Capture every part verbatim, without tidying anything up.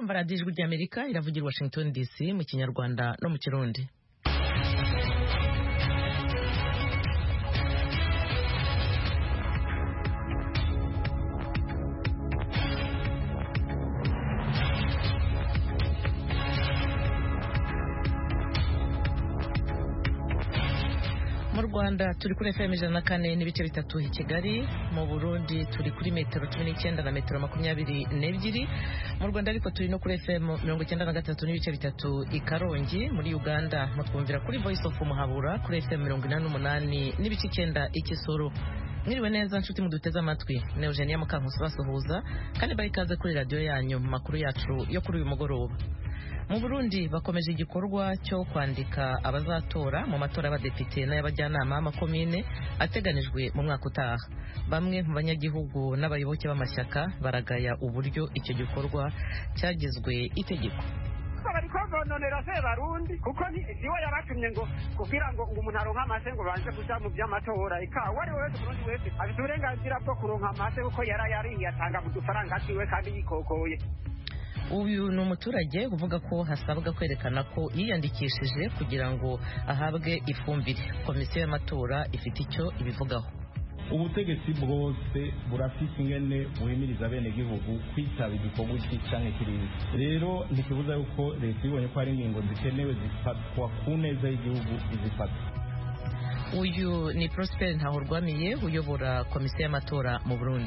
murumva radiyo ijwi ry'Amerika iravugira Washington D C mu Kinyarwanda no mu Kirundi. Mu Rwanda turi kuri F M ijana na kane n'ibice bitatu i Kigali, mu Burundi turi kuri metero cumi n'icyenda na metero makumyabiri n'ebyiri, mu Rwanda ariko turi no kuri F M mirongo icyenda na gatatu n'ibice bitatu i Karongi, muri Uganda mutwumvira kuri Voice of Muhabura kuri F M mirongo inani n'umunani n'ibice icyenda i Kisoro. Mwiriwe neza nshuti muduteze amatwi, ne Eugenia Mukankusi basuhuza kandi bayikaze kuri radio yanyu mu makuru yacu yo kuri uyu mugoroba. Mu Burundi bakomeje igikorwa cyo kwandika abazatora mu matora y'abadepite n'ay'abajyanama b'amakomine ateganijwe mu mwaka utaha. Bamwe mu banyagihugu n'abayoboke b'amashyaka baragaya uburyo icyo gikorwa cyagizwe itegeko. Bari kononera se Barundi kuko niwe yabatumye ngo kugira ngo umuntu aronka amase ngo banze kuja mu by'amatora ika wari wese Burundi wese afite uburenganzira bwo kuronka amase kuko yara yari yatanga mu dufaranga tiwe kandi yikokoye. Uyu ni umuturage uvuga ko hasabwa kwerekana ko yiyandikishije kugira ngo ahabwe ifumbire. Komisiyo y'amatora ifite icyo ibivugaho. Ubutegetsi bwose burafise ingene buhimiriza bene gihugu kwitaba igikorwa cy'icanye kiriya. Rero ntikibuza yuko leta ibonye ko hari ingingo zikenewe zifatwa ku neza y'igihugu izifata. Uyu ni Prosper Ntahorwamiye uyobora komisiyo y'amatora mu Burundi.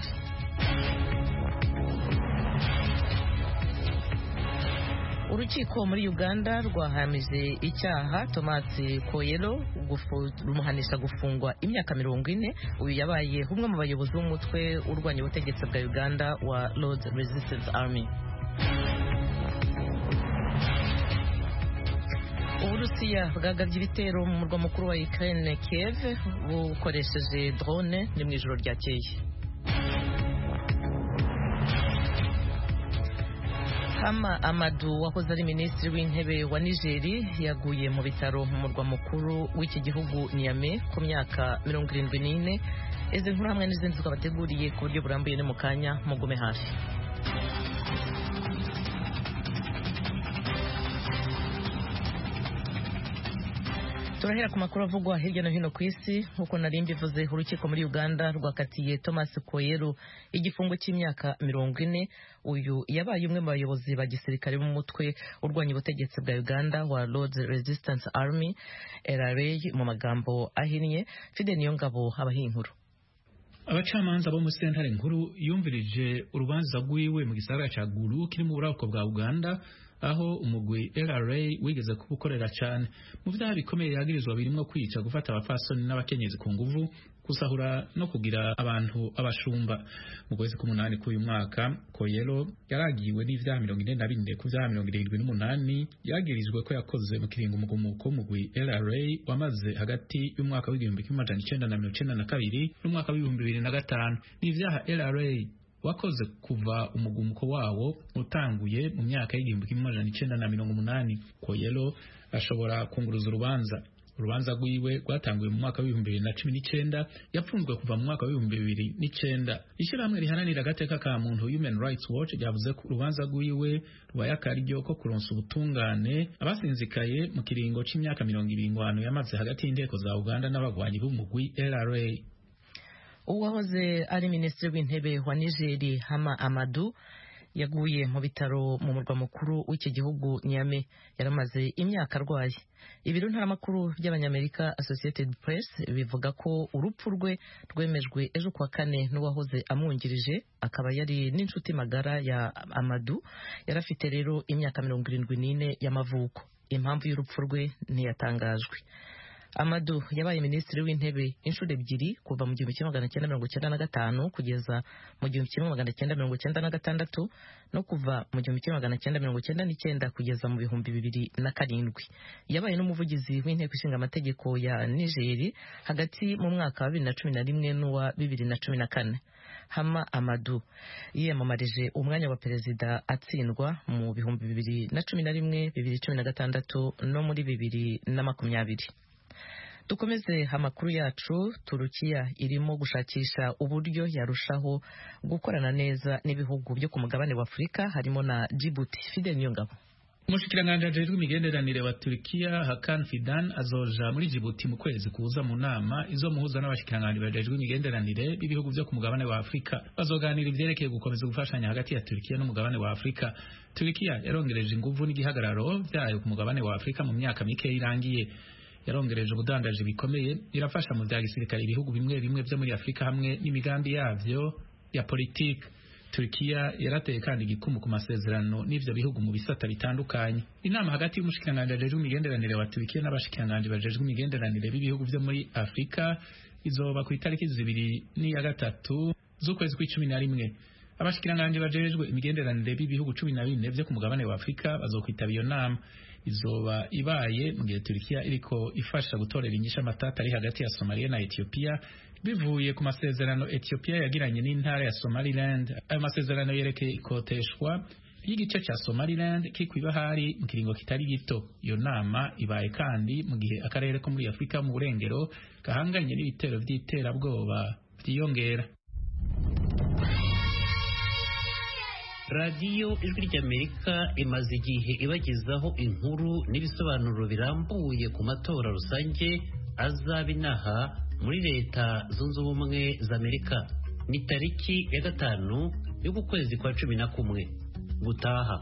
Urukiko muri Uganda rwahamije icyaha Thomas Koyelo rumuhanisha gufungwa imyaka mirongo ine. Uyu yabaye umwe mu bayobozi b'umutwe urwanya ubutegetsi bwa Uganda wa Lord's Resistance Army. Uburusiya bwagabye ibitero mu murwa mukuru wa Ukraine Kiev bukoresheje drone ni mu ijoro ryakeye. Hama Amadou wahoze ari minisitiri w'intebe wa Nigeria yaguye mu bitaro mu murwa mukuru w'iki gihugu Niamey ku myaka mirongo irindwi n'ine. Izi nkuru hamwe n'izindi twabateguriye ku buryo burambuye ni mu kanya mugume hafi. Turahera ku makuru avugwa hirya no hino ku isi. Nkuko nari mbivuze, urukiko muri Uganda rwakatiye Thomas Koyelo igifungo cy'imyaka mirongo ine. Uyu yabaye umwe mu bayobozi ba gisirikare mu mutwe urwanya ubutegetsi bwa Uganda wa Lord's Resistance Army L R A mu magambo ahinnye. Fide Niyongabo abahinkuru. Abacamanza bo mu sentare nkuru yumvirije urubanza rwiwe mu gisagara ca Gulu kiri mu buraruko bwa Uganda, aho umugwi L R A wigeze kubukorera cyane. Mu vyaha bikomeye yagirizwa birimo kwica, gufata abafasoni n'abakenyezi ku nguvu, kusahura no kugira abantu abashumba. Mu kwezi k'umunani k'uyu mwaka Koyelo yaragiwe n'ivyaha mirongo ine na bine ku vyaha mirongo irindwi n'umunani yagirizwe ko yakoze mu kiringo umugumuko w'umugwi L R A wamaze hagati y'umwaka w'igihumbi kimwe amajana icenda na mirongo icenda na kabiri n'umwaka w'ibihumbi bibiri na gatanu. N'ivyaha L R A wakoze kuva umugumuko wawo utanguye mu myaka y'igihumbi kimwe amajana icenda na mirongo umunani. Koyelo ashobora kunguruza urubanza. Urubanza rwiwe rwatanguye mu mwaka w'ibihumbi bibiri na cumi n'icenda, yapfunzwe kuva mu mwaka w'ibihumbi bibiri n'icenda. Ishyirahamwe riharanira agateka ka muntu Human Rights Watch ryavuze ko urubanza rwiwe rubaye akaryo ko kuronsa ubutungane abasinzikaye mu kiringo c'imyaka mirongo ibiri ngwano yamaze hagati y'inteko za Uganda n'abagwanyi b'umugwi L R A. Uwahoze ari minisitiri w'intebe wa Nigeria Hama Amadou yaguye mu bitaro mu murwa mukuru w'iki gihugu Niamey. Yaramaze imyaka arwaye. Ibiro ntaramakuru by'abanyamerika Associated Press bivuga ko urupfu rwe rwemejwe ejo kwa kane n'uwahoze amwungirije, akaba yari n'inshuti magara ya Amadou. Yarafite rero imyaka mirongo irindwi n'ine y'amavuko. Impamvu y'urupfu rwe ntiyatangajwe. Amadou yabaye minisitiri w'intebe inshuro ebyiri kuva mu gihumbi kimwe magana cyenda mirongo cyenda na gatanu kugeza mu gihumbi kimwe magana cyenda mirongo cyenda na gatandatu no kuva mu gihumbi kimwe magana cyenda mirongo cyenda n'icyenda kugeza mu bihumbi bibiri na karindwi. Yabaye n'umuvugizi w'inteko ishinga amategeko ya Nigeria hagati mu mwaka wa bibiri na cumi na rimwe n'uwa bibiri na cumi na kane. Hama Amadou yiyamamarije umwanya wa perezida atsindwa mu bihumbi bibiri na cumi na rimwe, bibiri cumi na gatandatu no muri bibiri na makumyabiri. dukomeze amakuru yacu. Turukiya irimo gushakisha uburyo yarushaho gukorana neza n'ibihugu byo ku mugabane wa Afurika harimo na Djibouti. Fidel Nyongabo. Umushikiranganji ajejwe imigenderanire wa Turkiya Hakan Fidan azoja muri Djibouti mu kwezi kuza mu nama izo muhuza n'abashikiranganji bajejwe imigenderanire b'ibihugu byo ku mugabane wa Afurika. Bazoganira ivyerekeye gukomeza gufashanya hagati ya Turkiya n'umugabane wa Afurika. Turkiya yarongereje inguvu n'igihagararo vyayo ku mugabane wa Afurika mu myaka mike irangiye. Yarongereje ubudandaji bikomeye, irafasha mu vya gisirikare ibihugu bimwe bimwe vyo muri Afurika hamwe n'imigambi yavyo ya politiki. Turkiya yarateye kandi igikumu ku masezerano n'ivyo bihugu mu bisata bitandukanye. Inama hagati y'umushikiranganji ajejwe imigenderanire wa Turkiya n'abashikiranganji bajejwe imigenderanire b'ibihugu vyo muri Afurika izoba ku itariki zibiri n'iya gatatu z'ukwezi kw'icumi na rimwe. Abashikiranganji bajejwe imigenderanire b'ibihugu cumi na bine vyo ku mugabane wa Afurika bazokwitaba iyo nama. Izoba ibaye mu gihe Turkiya iriko ifasha gutorera inyishu amatata ari hagati ya Somalia na Ethiopia bivuye ku masezerano Ethiopia yagiranye n'intara ya Somaliland. Ayo masezerano yerekeye ikoteshwa y'igice ca Somaliland kikwiba hari mu kiringo kitari gito. Iyo nama ibaye kandi mu gihe akarere ko muri Afurika mu burengero gahanganye n'ibitero vy'iterabwoba vyiyongera. Radio Ijwi ry'Amerika imaze igihe ibagezaho inkuru n'ibisobanuro birambuye ku matora rusange azaba inaha muri Leta Zunze Ubumwe za Amerika. Ni tariki ya gatanu y'uku kwezi kwa cumi na kumwe gutaha.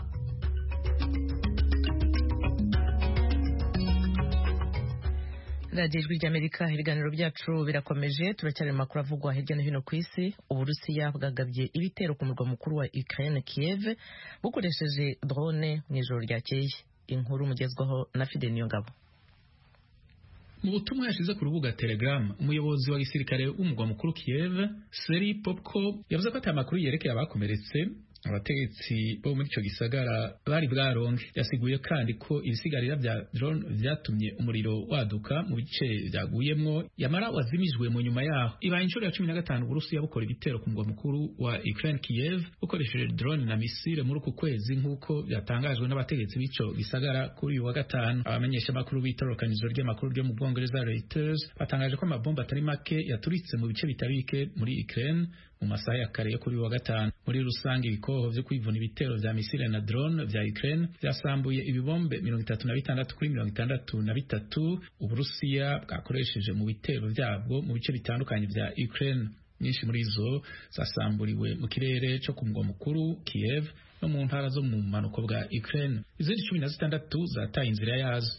Radio Ijwi ry'Amerika, ibiganiro byacu birakomeje. Turacyari mu makuru avugwa hirya no hino ku isi. Uburusiya bwagabye ibitero ku murwa mukuru wa Ukraine Kiev bukoresheje drone mu ijoro ryakeye. Inkuru mugezwaho na Fidel Nyongabo. Mu butumwa yashize ku rubuga Telegram, umuyobozi wa gisirikare w'umugwa mukuru Kiev Serhiy Popko yavuze ko atamakuru yerekeye abakomeretse abategetsi bo muri ico gisagara bari bwaronke. Yasiguye kandi ko ibisigarira vya drone vyatumye umuriro waduka mu bice vyaguyemwo yamara wazimijwe mu nyuma yaho. Ibaye inshuro ya cumi na gatanu Uburusiya bukora ibitero ku mugwa mukuru wa Ukraine Kiev bukoresheje drone na misile muri uku kwezi nk'uko byatangajwe n'abategetsi b'ico gisagara kuri uyu wa gatanu. Abamenyesha makuru b'itorokanizo ry'amakuru ryo mu Bwongereza Reuters batangaje ko amabomba atari make yaturitse mu bice bitari bike muri Ukraine mu masaha ya kare yo kuri wa gatanu. Muri rusange ibikoho vyo kwivuna ibitero vya misile na drone vya Ukraine vyasambuye ibibombe mirongo itatu na bitandatu kuri mirongo itandatu na bitatu Uburusiya bwakoresheje mu bitero vyabwo mu bice bitandukanye vya Ukraine. Nyinshi muri zo zasamburiwe mu kirere cyo ku mugwa mukuru Kiev no mu ntara zo mu manuko bwa Ukraine. Izindi cumi na zitandatu zataye inzira yazo.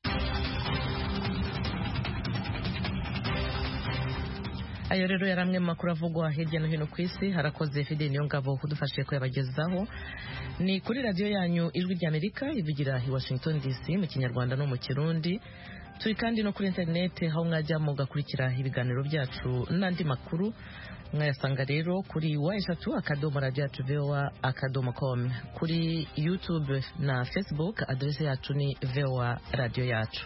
Ayo rero yaramwe mu makuru avugwa hirya no hino ku isi. Harakoze Fidel Nyongabo kudufashije kuyabagezaho. Ni kuri radio yanyu Ijwi ry'Amerika ivugira i Washington D C mu Kinyarwanda no mu Kirundi. Turi kandi no kuri internet aho mwajya mugakurikira ibiganiro byacu n'andi makuru. Mwayasanga rero kuri wa eshatu akadomo radio yacu V O A akadomo com. Kuri YouTube na Facebook adresse yacu ni V O A radio yacu.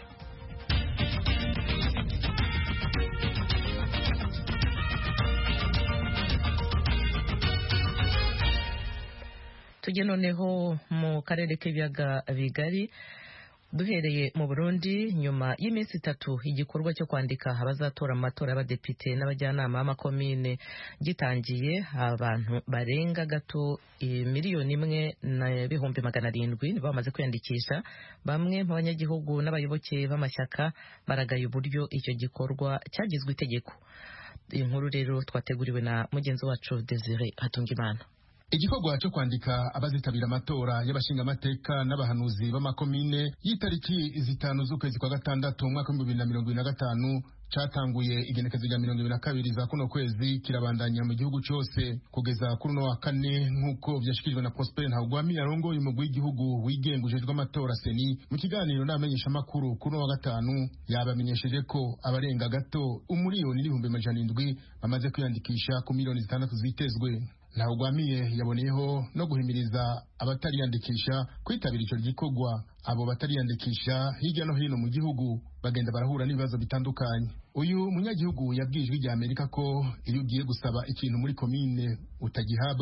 Tujye noneho mu karere k'ibiyaga bigari duhereye mu Burundi. Nyuma y'iminsi itatu igikorwa cyo kwandika abazatora amatora y'abadepite n'abajyanama b'amakomine gitangiye, abantu barenga gato miliyoni imwe n'ibihumbi magana arindwi bamaze kwiyandikisha. Bamwe mu banyagihugu n'abayoboke b'amashyaka baragaye uburyo icyo gikorwa cyagizwe itegeko. Inkuru rero twateguriwe na mugenzi wacu Desire Hatungimana. Igikorwa cyo kwandika abazitabira amatora y'abashingamateka n'abahanuzi b'amakomine y'itariki zitanu z'ukwezi kwa gatandatu umwaka w'ibihumbi bibiri na mirongo ibiri na gatanu catanguye igenekezo rya mirongo ibiri na kabiri za kuno kwezi kirabandanya mu gihugu cyose kugeza kuri uno wa kane nk'uko vyashikirijwe na Prosper Ntagwami arongoye umugwi w'igihugu wigenga ujejwe amatora Seni mu kiganiro n'amenyesha makuru kuri uno wa gatanu. Yabamenyesheje ko abarenga gato umuriyoni n'ibihumbi amajana indwi bamaze kwiyandikisha ku miliyoni zitandatu zitezwe. Ntagwamiye yaboneyeho no guhimiriza abatariyandikisha kwitabira ico gikorwa. Abo batariyandikisha hirya no hino mu gihugu bagenda barahura n'ibibazo bitandukanye. Uyu munyagihugu yabwijwe rya Amerika ko iyo ugiye gusaba ikintu muri komine utagihabwa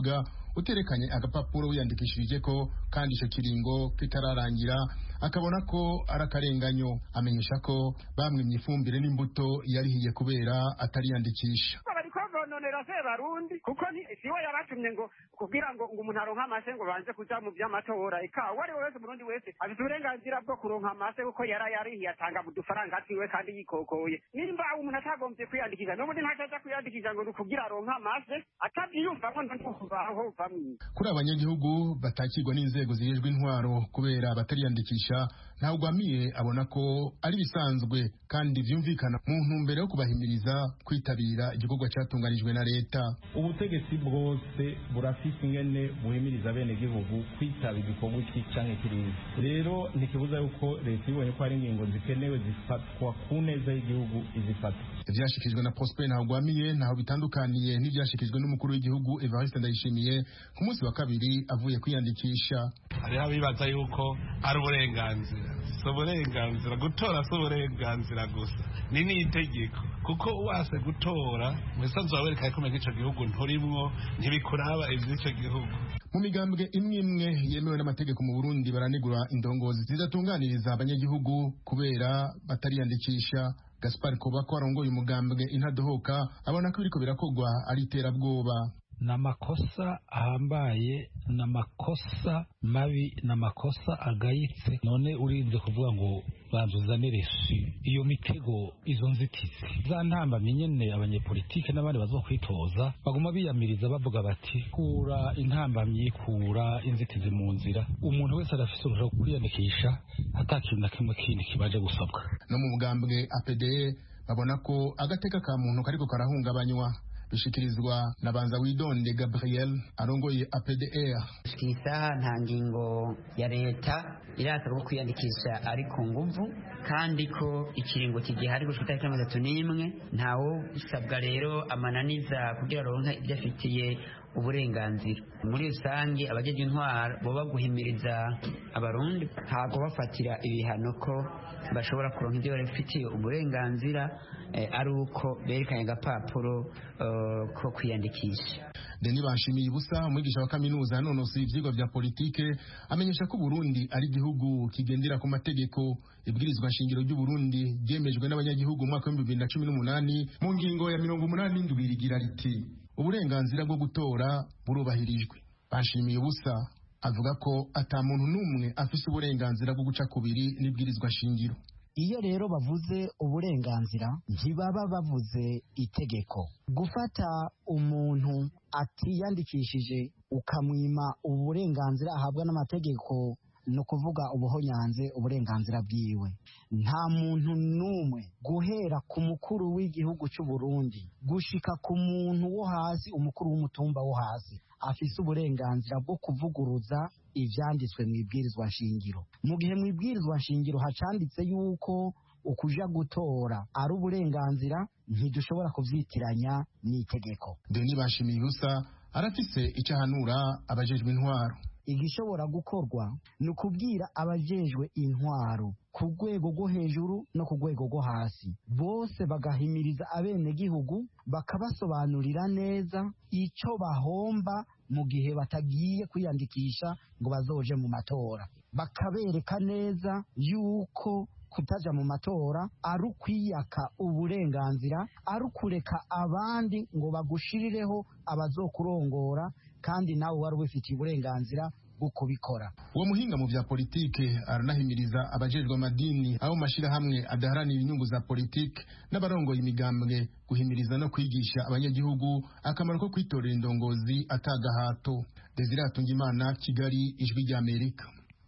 uterekanye agapapuro wiyandikishirije ko kandi ico kiringo kitararangira akabona ko ari akarenganyo. Amenyesha ko bamwimye ifumbire n'imbuto yarihiye kubera atariyandikisha. Nonera se barundi kuko ni siwe yabatumye ngo kugira ngo ngo umuntu aronka amase ngo banze kuja mu by'amatora ikawa wari wese Burundi wese afite uburenganzira bwo kuronka amase kuko yara yarihiye atanga udufaranga atiwe kandi yikokoye. Nimba umuntu atagombye kwiyandikisha n'ubundi ntacaja kwiyandikisha ngo nukugira aronka amase atabyiyumva ngo ntubaho bamwe. Kuri abanyagihugu batakirwa n'inzego zijejwe intwaro kubera batariyandikisha ntawe gwamiye abona ko ari bisanzwe kandi vyumvikana mu ntumbero yo kubahimiriza kwitabira igikorwa cyatunganijwe na leta. Ubutegetsi bwose burafise ingene buhimiriza bene gihugu kwitaba igikorwa iki canke kiriya. Rero ntikibuza yuko leta ibonye ko hari ingingo zikenewe zifatwa ku neza y'igihugu izifata. Ivyashikijwe na Prosper Ntagwamiye ntaho bitandukaniye n'ivyashikijwe n'umukuru w'igihugu Evariste Ndayishimiye ku munsi wa kabiri avuye kwiyandikisha. Hariho abibaza yuko ari uburenganzira, so uburenganzira gutora so uburenganzira gusa ni n'itegeko, kuko wase gutora mwesanzu wawereka ko ico gihugu nturimwo ntibikuraba ivy'ico gihugu. Mu migambwe imwe imwe yemewe n'amategeko mu Burundi baranegura indongozi zidatunganiriza abanyagihugu kubera batariyandikisha. Gaspar Kobako arongoye umugambwe Intadohoka abona ko biriko birakogwa ari iterabwoba. Namakosa ahambaye, namakosa mabi, namakosa agayitse. None urinze kuvuga ngo banzuzanireshi iyo mitego, izo nzitizi za ntambamye nyene abanyepolitike n'abandi bazokwitoza baguma biyamiriza bavuga bati kura intambamye, kura inzitizi mu nzira. Umuntu wese arafise uruhusha rwo kwiyandikisha atakintu na kimwe kindi kibaje gusabwa. No mu mugambwe A P D E babona ko agateka ka muntu kariko karahungabanywa. Bishikirizwa na Banza Widonde Gabriel arongoye A P D R. Shikisa nta ngingo ya leta irasabwa kwiyandikisha ari ku nguvu, kandi ko ikiringo kigihari gushika itariki mirongo itatu n'imwe ntawo bisabwa rero amananiza kugira ronka ibyo afitiye uburenganzira. Muri rusange abajeje intwaro bo baguhimiriza abarundi ntago bafatira ibihano ko bashobora kuronka ibyo bafitiye uburenganzira eh, ari uko berekanye agapapuro uh, ko kwiyandikisha. Denis Banshimiye Ubusa umwigisha wa kaminuza yanonosoye ivyigwa vya politike amenyesha ko Burundi ari igihugu kigendera ku mategeko. Ibwirizwa nshingiro ry'u Burundi ryemejwe n'abanyagihugu mu mwaka wa bibiri na cumi n'umunani mu ngingo ya mirongo umunani n'indwi rigira riti uburenganzira bwo gutora burubahirijwe. Banshimiye Ubusa avuga ko ata muntu numwe afise uburenganzira bwo guca kubiri n'ibwirizwa nshingiro. Iyo rero bavuze uburenganzira ntibaba bavuze itegeko. Gufata umuntu atiyandikishije ukamwima uburenganzira ahabwa n'amategeko no kuvuga ubuhonyanze uburenganzira bwiwe. Nta muntu numwe guhera ku mukuru w'igihugu cy'u Burundi gushika ku muntu wo hasi, umukuru w'umutumba wo hasi, afise uburenganzira bwo kuvuguruza ivyanditswe mu ibwirizwa nshingiro. Mu gihe mu ibwirizwa nshingiro hacanditse yuko ukuja gutora ari uburenganzira, ntidushobora kuvyitiranya n'itegeko. Denis Banshimiye Ubusa arafise icyo ahanura abajejwe intwaro. Igishobora gukorwa ni ukubwira abajejwe intwaro ku rwego rwo hejuru no ku rwego rwo hasi, bose bagahimiriza abenegihugu bakabasobanurira neza icyo bahomba mu gihe batagiye kwiyandikisha ngo bazoje mu matora, bakabereka neza yuko kutaja mu matora ari ukwiyaka uburenganzira, ari ukureka abandi ngo bagushirireho abazokurongora kandi nawe wari ubifitiye uburenganzira bwo kubikora. Uwo muhinga mu vya politike aranahimiriza abajejwe amadini abo mashirahamwe adaharanira inyungu za politike n'abarongoye imigambwe guhimiriza no kwigisha abanyagihugu akamaro ko kwitorera indongozi atagahato. Desire Hatungimana, Kigali, Ijwi rya Amerika.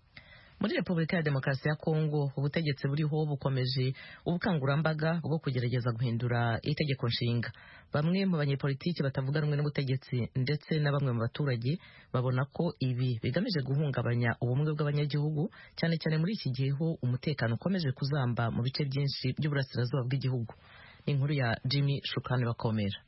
Muri Repubulika ya Demokarasi ya Kongo ubutegetsi buriho bukomeje ubukangurambaga bwo kugerageza guhindura itegeko nshinga. Bamwe mu banyepolitiki batavuga rumwe n'ubutegetsi ndetse na bamwe mu baturage babona ko ibi bigamije guhungabanya ubumwe bw'abanyagihugu, cyane cyane muri iki gihe ho umutekano ukomeje kuzamba mu bice byinshi by'uburasirazuba bw'igihugu. Inkuru ya Jimmy Shukani Bakomera.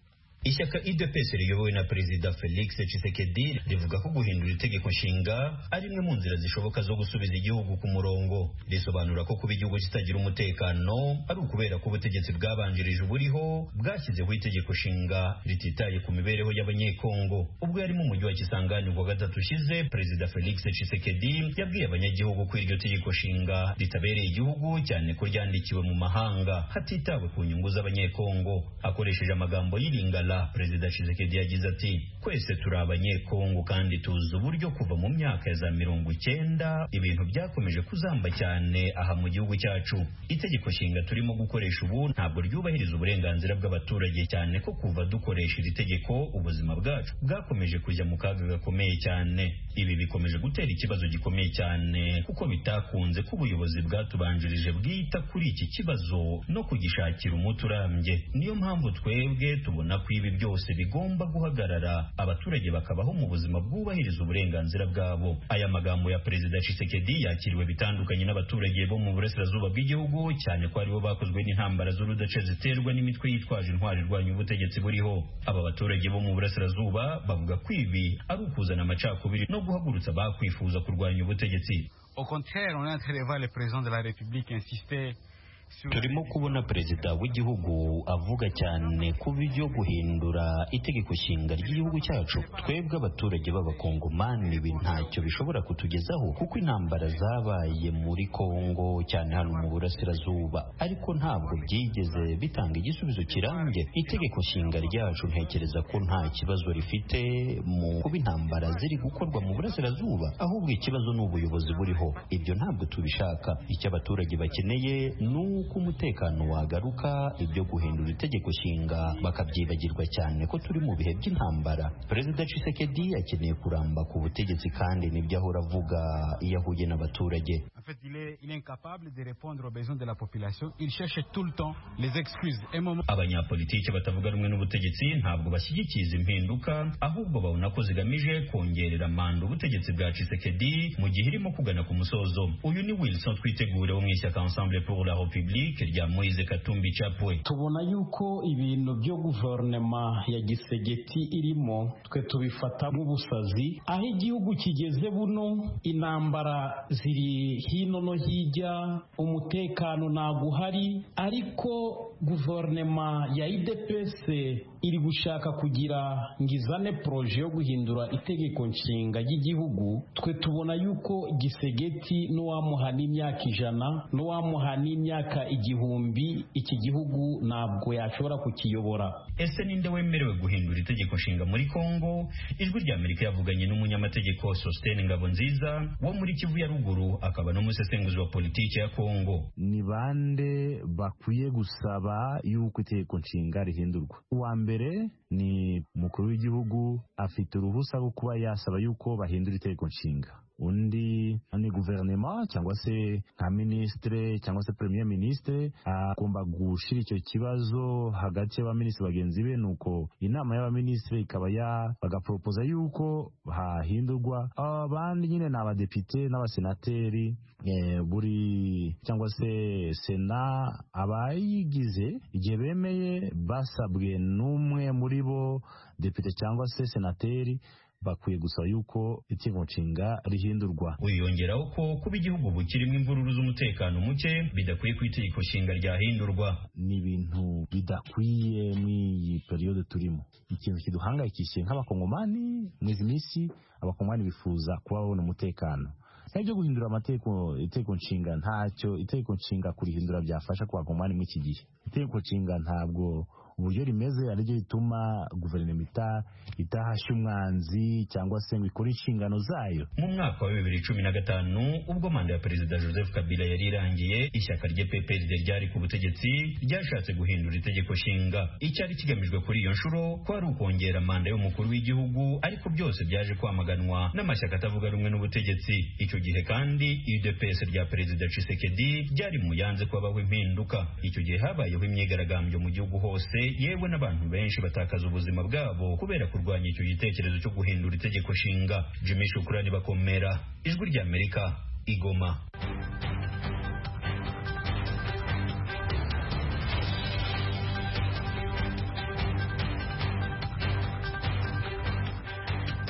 Ishyaka U D P S riyobowe na Perezida Felix Tshisekedi rivuga ko guhindura itegeko nshinga ari imwe mu nzira zishoboka zo gusubiza igihugu ku murongo. Risobanura ko kuba igihugu kitagira umutekano ari ukubera ko ubutegetsi bwabanjirije uburiho bwashyizeho itegeko nshinga rititaye ku mibereho y'abanyekongo. Ubwo yari mu mujyi wa Kisangani ku wa gatatu ushize, Perezida Felix Tshisekedi yabwiye abanyagihugu ko iryo tegeko nshinga ritabereye igihugu cyane ko ryandikiwe mu mahanga hatitawe ku nyungu z'abanyekongo. Akoresheje amagambo y'Ilingala, Perezida Tshisekedi yagize ati kwese turi abanyekongo kandi tuzi uburyo kuva mu myaka ya za mirongo icyenda ibintu byakomeje kuzamba cyane aha mu gihugu cyacu. Itegeko nshinga turimo gukoresha ubu ntabwo ryubahiriza uburenganzira bw'abaturage cyane ko kuva dukoresha iri tegeko ubuzima bwacu bwakomeje kujya mu kaga gakomeye cyane. Ibi bikomeje gutera ikibazo gikomeye cyane kuko bitakunze ko ubuyobozi bwatubanjirije bwita kuri iki kibazo no kugishakira umuti urambye. Niyo mpamvu twebwe tubona ko ibi byose bigomba guhagarara abaturage bakabaho mu buzima bwubahiriza uburenganzira bwabo. Aya magambo ya Perezida Tshisekedi yakiriwe bitandukanye n'abaturage bo mu burasirazuba bw'igihugu cyane ko aribo bakozwe n'intambara z'urudaca ziterwa n'imitwe yitwaje intwari irwanya ubutegetsi buriho. Aba baturage bo mu burasirazuba bavuga ko ibi ari ukuzana amacakubiri no guhagurutsa bakwifuza kurwanya ubutegetsi. Au contraire, on interroge le président de la République insister. Turimo kubona perezida w'igihugu avuga cyane ku byo guhindura itegeko nshinga ry'igihugu cyacu. Twebwe abaturage b'abakongomani ibi ntacyo bishobora kutugezaho kuko intambara zabaye muri Kongo cyane hano mu burasirazuba, ariko ntabwo byigeze bitanga igisubizo kirambye. Itegeko nshinga ryacu ntekereza ko nta kibazo rifite mu kuba intambara ziri gukorwa mu burasirazuba, ahubwo ikibazo ni ubuyobozi buriho. Ibyo ntabwo tubishaka. Icyo abaturage bakeneye ni uko umutekano wagaruka. Ibyo guhindura itegeko nshinga bakabyibagirwa cyane ko turi mu bihe by'intambara. Perezida Tshisekedi akeneye kuramba ku butegetsi kandi nibyo ahora avuga iyo ahuye n'abaturage. En fait, il est il est incapable de répondre aux besoins de la population. Il cherche tout le temps les excuses. Abanyapolitiki batavuga rumwe n'ubutegetsi ntabwo bashyigikiye izi mpinduka, ahubwo babona ko zigamije kongerera manda ubutegetsi bwa Tshisekedi mu gihe irimo kugana ku musozo. Uyu ni Wilson Twitegure wo mu ishyaka Ensemble pour la République rya Moise Katumbi Chapwe. Tubona yuko ibintu byo guverinoma ya Gisegeti irimo twe tubifata nk'ubusazi, aho igihugu kigeze buno intambara ziri hino no hijya, umutekano ntabwo uhari, ariko guverinoma ya U D P S iri gushaka kugira ngizane proje yo guhindura itegeko nshinga ry'igihugu. Twe tubona yuko Gisegeti n'uwamuha n'imyaka ijana n'uwamuha n'imyaka igihumbi iki gihugu ntabwo yashobora kukiyobora. Ese ninde wemerewe guhindura itegeko nshinga muri Kongo? Ijwi rya Amerika yavuganye n'umunyamategeko Sostene Ngabonziza wo muri Kivu ya ruguru, akaba n'umusesenguzi wa politiki ya Kongo. Ni bande bakwiye gusaba yuko itegeko nshinga rihindurwa? Uwa mbere ni umukuru w'igihugu, afite uruhusa rwo kuba yasaba yuko bahindura itegeko nshinga. Undi ni guverinoma cyangwa se nka ministre cyangwa se premier ministre agomba gushira icyo kibazo hagati y'abaminisitiri bagenzi be, nuko inama y'abaminisitiri ikaba ya bagapropoza yuko hahindurwa. Abandi nyine ni abadepite n'abasenateri e, buri cyangwa se sena abayigize igihe bemeye basabwe n'umwe muri bo depite cyangwa se senateri bakwiye gusaba yuko itegeko nshinga rihindurwa. Uyongeraho ko kuba igihugu bukirimo imvururu z'umutekano muke bidakwiye ku itegeko nshinga ryahindurwa. Ni ibintu bidakwiye mw'iyi periode turimo. Ikintu kiduhangayikishije nk'abakongomani mw'izi minsi, abakongomani bifuza kuba babona umutekano. Ibyo guhindura amategeko itegeko nshinga ntacyo itegeko nshinga kurihindura byafasha ku bakongomani mw'iki gihe. Itegeko nshinga ntabwo uburyo rimeze ariryo bituma guverinoma ita itahashya umwanzi cyangwa se ngo ikore inshingano zayo. Mu mwaka wa bibiri cumi na gatanu ubwo manda ya Perezida Joseph Kabila yari irangiye, ishyaka rye P P R D ryari ku butegetsi ryashatse guhindura itegeko nshinga. Icyari kigamijwe kuri iyo nshuro ko ari ukongera manda y'umukuru w'igihugu, ariko byose byaje kwamaganwa n'amashyaka atavuga rumwe n'ubutegetsi. Icyo gihe kandi U D P S rya Perezida Tshisekedi ryari mu yanze kwabaho impinduka. Icyo gihe habayeho imyigaragambyo mu gihugu hose, yewe n'abantu benshi batakaza ubuzima bwabo kubera kurwanya icyo gitekerezo cyo guhindura itegeko nshinga. Jimmy Shukrani Bakomera, Ijwi rya Amerika, Igoma.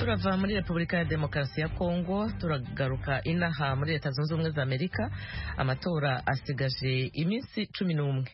turava muri Repubulika ya Demokarasi ya Kongo turagaruka inaha muri Leta Zunze Ubumwe za Amerika. Amatora asigaje iminsi cumi n'umwe.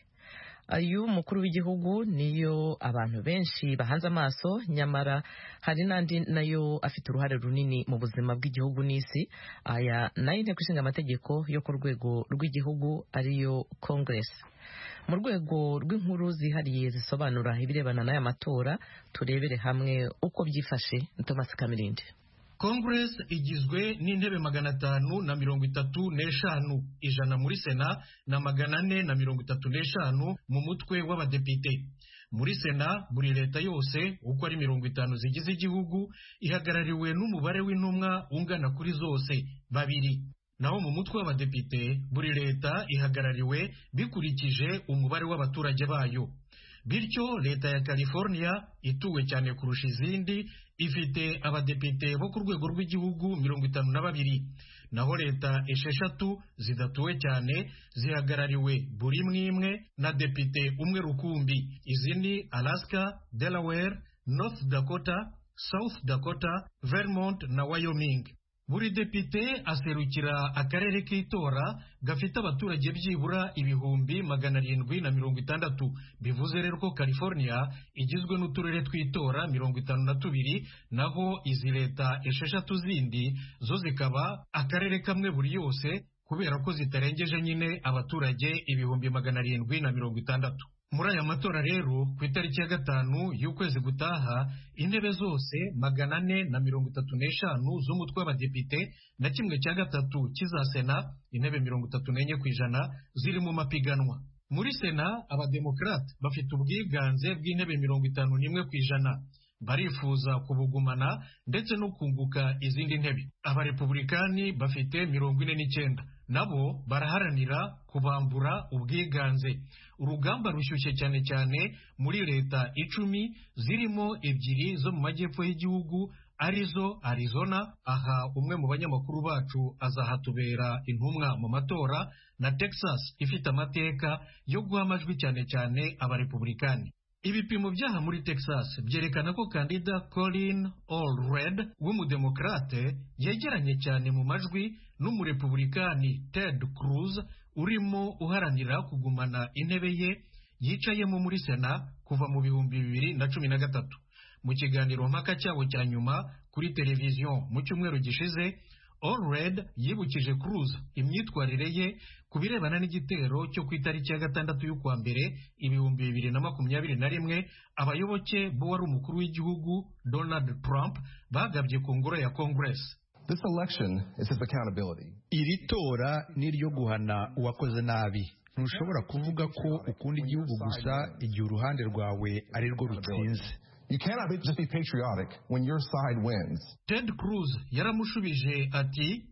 Ayu mukuru w'igihugu niyo abantu benshi bahanze amaso, nyamara hari nandi nayo afite uruhare runini mu buzima bw'igihugu n'isi. Aya nayo inteko ishinga amategeko yo ku rwego rw'igihugu ariyo Congress. Mu rwego rw'inkuru zihariye zisobanura ibirebana n'aya matora, turebere hamwe uko byifashe. Thomas Kamirindi. Congress igizwe n'intebe magana atanu na mirongo itatu n'eshanu, ijana muri Sena na magana ane na mirongo itatu n'eshanu mu mutwe w'abadepite. Muri Sena buri leta yose uko ari mirongo itanu zigize igihugu ihagarariwe n'umubare w'intumwa ungana kuri zose babiri. Naho mu mutwe w'abadepite buri leta ihagarariwe bikurikije umubare w'abaturage bayo. Bityo leta ya California ituwe cyane kurusha izindi ifite abadepite bo ku rwego rw'igihugu mirongo itanu na babiri. Naho leta esheshatu zidatuwe cyane zihagarariwe buri mwimwe na depite umwe rukumbi. Izi ni Alaska, Delaware, North Dakota, South Dakota, Vermont na Wyoming. Buri depite aserukira akarere k'itora gafite abaturage byibura ibihumbi magana arindwi na mirongo itandatu. Bivuze rero ko California igizwe n'uturere tw'itora mirongo itanu na tubiri, naho izi leta esheshatu zindi zo zikaba akarere kamwe buri yose, kubera ko zitarengeje nyine abaturage ibihumbi magana arindwi na mirongo itandatu. Muri aya matora rero ku itariki ya gatanu y'ukwezi gutaha, intebe zose magana ane na mirongo itatu n'eshanu z'umutwe w'abadepite na kimwe cya gatatu kiza Sena, intebe mirongo itatu n'enye ku ijana ziri mu mapiganwa. Muri Sena abademokrate bafite ubwiganze bw'intebe mirongo itanu n'imwe ku ijana, barifuza kubugumana ndetse no kunguka izindi ntebe. Abarepublikani bafite mirongo ine n'icyenda, nabo baraharanira kubambura ubwiganze. Urugamba rushyushye cyane cyane muri leta icumi zirimo ebyiri zo mu majyepfo y'igihugu arizo Arizona, aha umwe mu banyamakuru bacu azahatubera intumwa mu matora, na Texas ifite amateka yo guha amajwi cyane cyane abarepublikani. Ibipimo byaha muri Texas byerekana ko kandida Colin Allred w'umudemokrate yegeranye cyane mu majwi n'umurepublikani Ted Cruz urimo uharanira kugumana intebe ye yicayemo muri Sena kuva mu bihumbi bibiri na cumi na gatatu. Mu kiganiro mpaka cyabo cya nyuma kuri televiziyo mu cyumweru gishize, Allred yibukije Cruz imyitwarire ye ku birebana n'igitero cyo ku itariki ya gatandatu y'ukwa mbere ibihumbi bibiri na makumyabiri na rimwe abayoboke b'uwari umukuru w'igihugu Donald Trump bagabye ku ngoro ya Congress. This election is his accountability. Iri tora ni ryo guhana uwakoze nabi. Ntushobora kuvuga ko ukunda igihugu gusa igihe uruhande rwawe ari rwo rutsinze. You cannot be, just be patriotic when your side wins. Ted Cruz yaramushubije ati,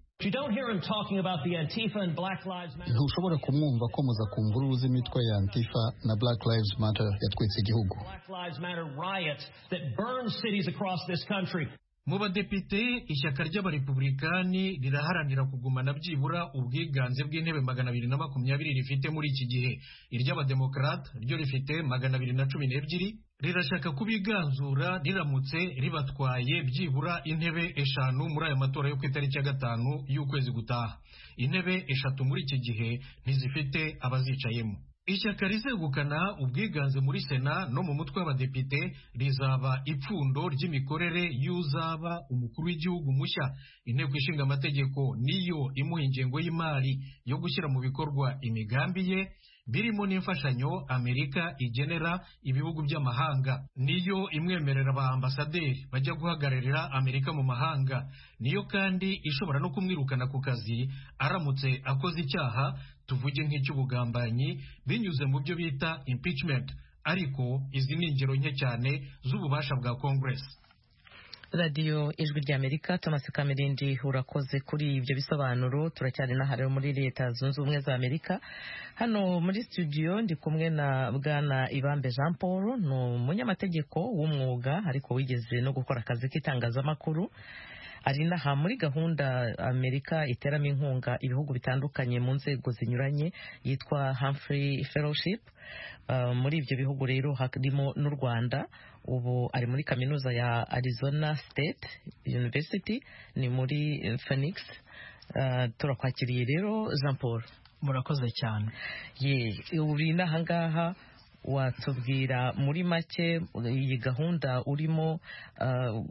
ntushobora kumwumva akomeza ku mvururu z'imitwe ya Antifa na Black Lives Matter yatwitse igihugu. Mu badepite ishyaka ry'abarepublikani riraharanira kugumana byibura ubwiganze bw'intebe magana abiri na makumyabiri rifite muri iki gihe. Iry'abademokrate ryo rifite magana abiri na cumi n'ebyiri, rirashaka kubiganzura riramutse ribatwaye byibura intebe eshanu muri aya matora yo ku itariki ya gatanu y'ukwezi gutaha. Intebe eshatu muri iki gihe ntizifite abazicayemo. Ishyaka rizegukana ubwiganze muri Sena no mu mutwe w'abadepite rizaba ipfundo ry'imikorere y'uzaba umukuru w'igihugu mushya. Inteko ishinga amategeko niyo imuha ingengo y'imari yo gushyira mu bikorwa imigambi ye, birimo n'imfashanyo Amerika igenera ibihugu by'amahanga. Niyo imwemerera ba ambasaderi bajya guhagararira Amerika mu mahanga. Niyo kandi ishobora no kumwirukana ku kazi aramutse akoze icyaha, tuvuge nk'icy'ubugambanyi, binyuze mu byo bita impeachment. Ariko izi ni ingero nke cyane z'ububasha bwa Congress. Radio Ijwi ry'Amerika, Thomas Kamirindi urakoze kuri ibyo bisobanuro. Turacyari n'ahari muri Leta Zunze Ubumwe za Amerika. Hano muri studio ndi kumwe na Bwana Ibambe Jean Paul, ni umunyamategeko w'umwuga ariko wigeze no gukora akazi k'itangazamakuru. ari naha muri gahunda Amerika iteramo inkunga ibihugu bitandukanye mu nzego zinyuranye yitwa Humphrey Fellowship. Uh, muri ibyo bihugu rero harimo n'u Rwanda. Ubu ari muri kaminuza ya Arizona State University ni muri Phoenix. Uh, turakwakiriye rero Jean Paul. Murakoze cyane. Ye uri nahangaha watubwira muri make iyi gahunda urimo uh,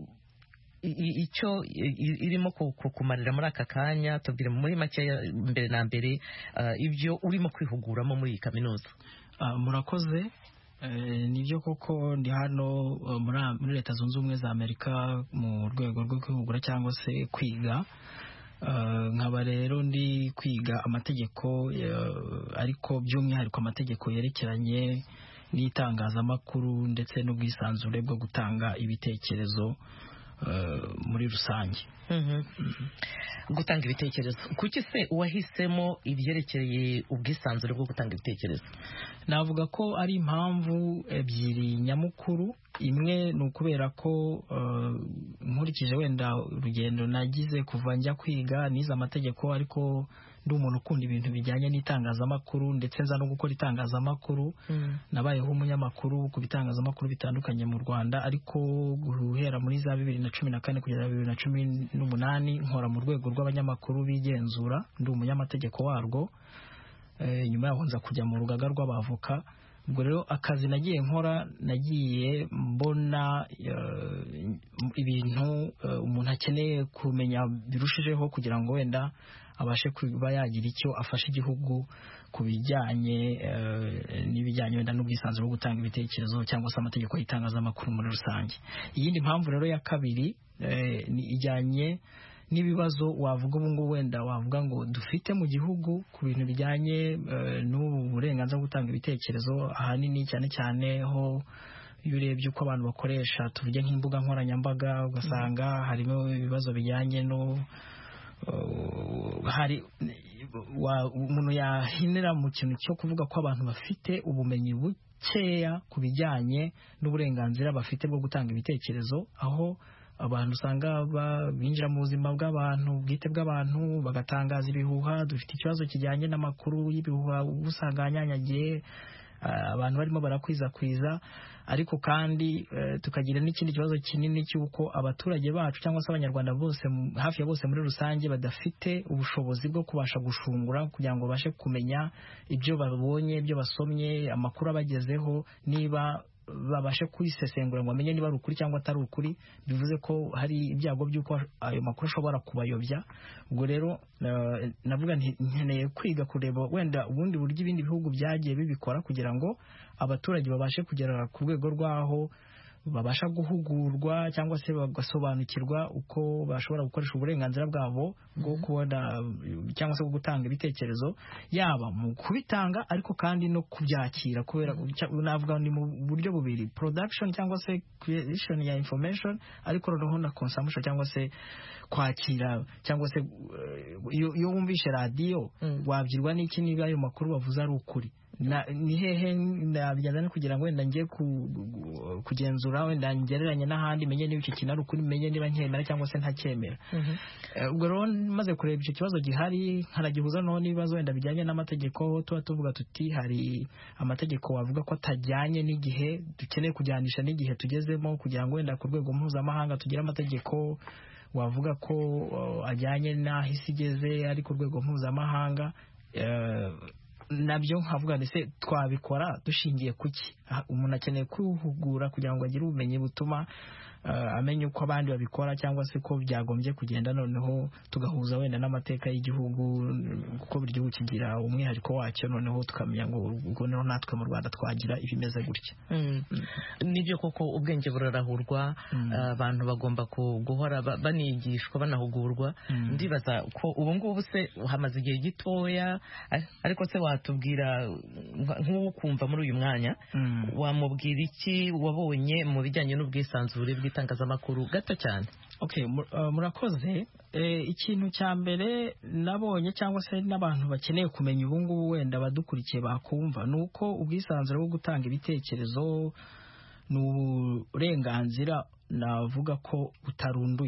icyo irimo kukumarira muri aka kanya, tubwire muri make mbere na mbere uh, ibyo urimo kwihuguramo muri iyi kaminuza. Uh, murakoze. Uh, nibyo koko ndi hano uh, muri Leta Zunze Ubumwe za Amerika mu rwego rwo kwihugura cyangwa se kwiga. Uh, nkaba rero ndi kwiga amategeko uh, ariko by'umwihariko amategeko yerekeranye n'itangazamakuru ndetse n'ubwisanzure bwo gutanga ibitekerezo uh, muri rusange. Mm-hmm. Mm-hmm. Gutanga ibitekerezo, kuki se wahisemo ibyerekeye ubwisanzure bwo gutanga ibitekerezo? Navuga ko ari impamvu ebyiri nyamukuru. Imwe ni ukubera ko uh, nkurikije wenda urugendo nagize kuva njya kwiga nize amategeko, ariko ndi umuntu ukunda ibintu bijyanye n'itangazamakuru ndetse nza no gukora itangazamakuru. Mm. Nabayeho umunyamakuru ku bitangazamakuru bitandukanye mu Rwanda, ariko guhera muri za bibiri na cumi na kane kugera bibiri na cumi n'umunani nkora mu rwego rw'abanyamakuru bigenzura, ndi umunyamategeko warwo. E, nyuma yaho nza kujya mu rugaga rw'abavoka. Ubwo rero akazi nagiye nkora, nagiye mbona uh, ibintu uh, umuntu akeneye kumenya birushijeho kugira ngo wenda abashe kuba yagira icyo afasha igihugu ku bijyanye uh, n'ibijyanye wenda n'ubwisanzure bwo gutanga ibitekerezo cyangwa se amategeko y'itangazamakuru muri rusange. Iyindi mpamvu rero ya kabiri uh, ni ijyanye n'ibibazo wavuga ubu ngubu wenda wavuga ngo dufite mu gihugu ku bintu bijyanye uh, n'ubu burenganzira bwo gutanga ibitekerezo, ahanini cyane cyane ho iyo urebye uko abantu bakoresha tuvuge nk'imbuga nkoranyambaga ugasanga mm. harimo ibibazo bijyanye no uh, hari umuntu yahinira mu kintu cyo kuvuga ko abantu bafite ubumenyi bukeya ku bijyanye n'uburenganzira bafite bwo gutanga ibitekerezo, aho abantu usanga binjira mu buzima bw'abantu bwite bw'abantu bagatangaza ibihuha. Dufite ikibazo kijyanye n'amakuru y'ibihuha usanga anyanyagiye, abantu barimo barakwiza-kwiza, ariko kandi uh, tukagira n'ikindi kibazo kinini cy'uko abaturage bacu cyangwa se abanyarwanda bose hafi ya bose muri rusange badafite ubushobozi bwo kubasha gushungura kugira ngo bashe kumenya ibyo babonye, ibyo basomye, amakuru abagezeho, niba babashe kwisesengura ngo amenye niba ari ukuri cyangwa atari ukuri. Bivuze ko hari ibyago by'uko ayo makuru ashobora kubayobya. Ubwo rero uh, navuga nkeneye kwiga kureba wenda ubundi buryo ibindi bihugu byagiye bibikora kugira ngo abaturage babashe kugera ku rwego rwaho babasha guhugurwa cyangwa se bagasobanukirwa uko bashobora gukoresha uburenganzira bwabo bwo kubona cyangwa se bwo gutanga ibitekerezo, yaba mu kubitanga ariko kandi no kubyakira, kubera navuga ni mu buryo bubiri: production cyangwa se creation ya information, ariko noneho na consumption cyangwa se kwakira, cyangwa se iyo wumvishe radio mm. wabyirwa n'iki niba ayo makuru bavuze ari ukuri. Na, ni hehe nabijyana no kugira ngo wenda ngiye ku, kugenzura wenda ngereranye n'ahandi menye niba icyo kintu ari ukuri, menye niba nkemera cyangwa se ntacyemera. Ubwo rero maze kureba icyo kibazo gihari nkaragihuza no n'ibibazo wenda bijyanye n'amategeko, tuba tuvuga tuti hari amategeko wavuga ko atajyanye n'igihe dukeneye kujyanisha n'igihe tugezemo kugira ngo wenda ku rwego mpuzamahanga tugire amategeko wavuga ko uh, ajyanye n'aho isi igeze ari ku rwego mpuzamahanga. uh, nabyo nkavuga ndetse twabikora dushingiye kuki. Umuntu akeneye kwihugura kugira ngo agire ubumenyi butuma uh, amenye uko abandi babikora cyangwa se ko byagombye kugenda, noneho tugahuza wenda n'amateka y'igihugu kuko buri gihugu kigira umwihariko wacyo, noneho tukamenya ngo ubwo noneho natwe mu Rwanda twagira ibimeze gutya. Mm. Mm. Nibyo koko ubwenge burarahurwa, abantu mm. uh, bagomba guhora banigishwa banahugurwa. Mm. Ndibaza ko ubu ngubu se hamaze igihe gitoya, ariko se watubwira nk'uwo kumva muri uyu mwanya mm. wamubwira iki wabonye mu bijyanye n'ubwisanzure bw'itangazamakuru gato cyane? Okay, uh, murakoze. E, ikintu cya mbere nabonye cyangwa se n'abantu bakeneye kumenya ubu ngubu wenda badukurikiye bakumva nuko ubwisanzure bwo gutanga ibitekerezo ni uburenganzira navuga ko butarunduye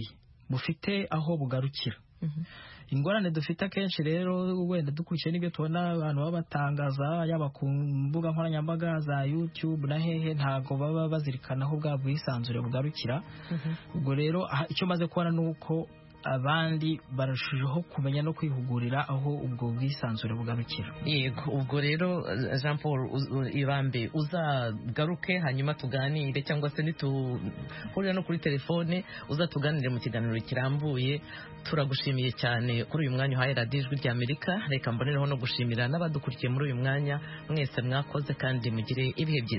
bufite aho bugarukira. Ingorane dufite akenshi rero wenda dukurikiye n'ibyo tubona abantu baba batangaza yaba ku mbuga nkoranyambaga za YouTube na hehe ntago baba bazirikana aho bwa bwisanzure bugarukira. Ubwo rero icyo maze kubona nuko abandi barushijeho kumenya no kwihugurira aho ubwo bwisanzure bugarukira. Yego, ubwo rero Jean Paul Ibambe uzagaruke hanyuma tuganire, cyangwa se nituhurira no kuri telefone uzatuganire mu kiganiro kirambuye. Turagushimiye cyane kuri uyu mwanya uhaye Radio Ijwi ry'Amerika. Reka mbonereho no gushimira n'abadukurikiye muri uyu mwanya mwese mwakoze kandi mugire ibihe byiza.